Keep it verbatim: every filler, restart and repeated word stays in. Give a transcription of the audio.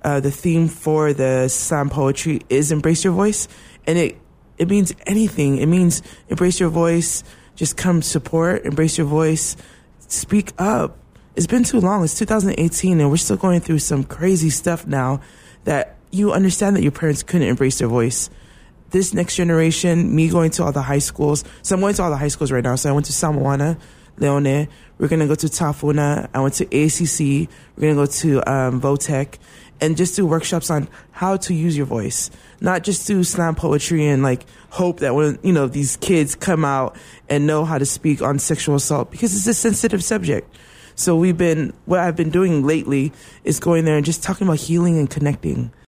Uh, the theme for the slam poetry is Embrace Your Voice. And it, it means anything. It means embrace your voice, just come support, embrace your voice, speak up. It's been too long. It's two thousand eighteen and we're still going through some crazy stuff now that you understand that your parents couldn't embrace their voice. This next generation, me going to all the high schools. So I'm going to all the high schools right now. So I went to Samoana, Leone. We're going to go to Tafuna. I went to A C C. We're going to go to um, Votech and just do workshops on how to use your voice. Not just do slam poetry and like hope that when, you know, these kids come out and know how to speak on sexual assault because it's a sensitive subject. So we've been, what I've been doing lately is going there and just talking about healing and connecting.